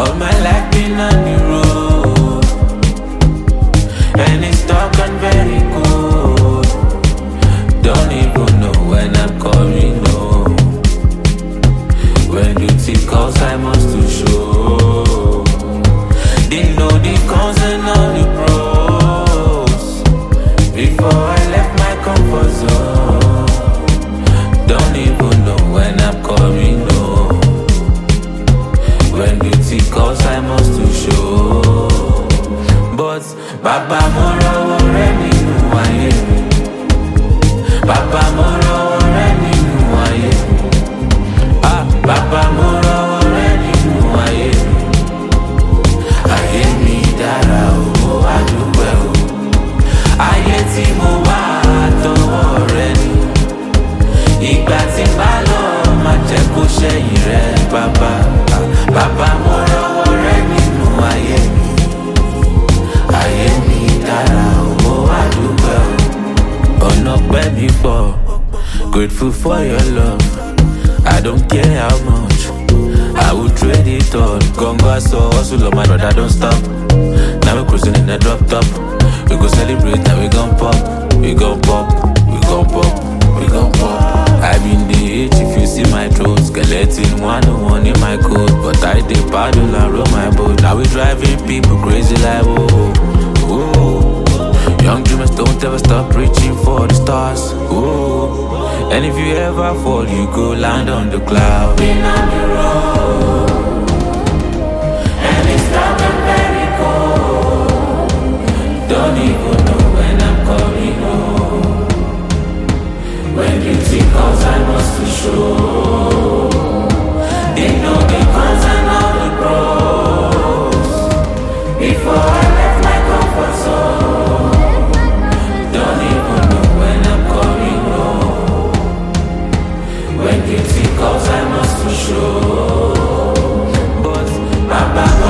All my life been on the road, and it's dark and very cold. Don't even know when I'm coming home. When duty calls, I must to show. They know the cons and all the pros. Before I left my comfort zone, don't even know when I'm coming home. When duty calls, I must to show. But Baba Moro already knew I am. Baba Moro already knew I am. Ah, Baba Moro already knew I am. Ayé mi dára o, adúpẹ́ o. Ayé tí mo wá àtọwọ́ rẹ ni. Ìgbà tí n bá lọ máa jẹ́ kó ṣẹ̀yìn rẹ, bàbá. Bàbá mo rọ́wọ́ rẹ nínú ayé mi. Ayé mi dára o, adúpẹ́ o. Ọ̀nà pẹ́ mi pọ̀, grateful for your love. I don't care how much, I will trade it all. Gongo aso, hustle on my brother, don't stop. Now we cruising in a drop top. We go celebrate, now we gon' pop. We gon' pop, we gon' pop, we gon' pop. I been the age if you see my throat. Skeleton 101 in my coat. But I did paddle and roll my boat. Now we driving people crazy like whoa, whoa. Young dreamers don't ever stop reaching for the stars. Whoa. And if you ever fall, you go land on the cloud. Been on the road, and it's dark and very cold. Don't even know when I'm coming home. When duty calls, I must to show. They know the cons and all the pros. Before I left my comfort zone, don't even know when I'm coming home. When duty calls, I must to show. But Baba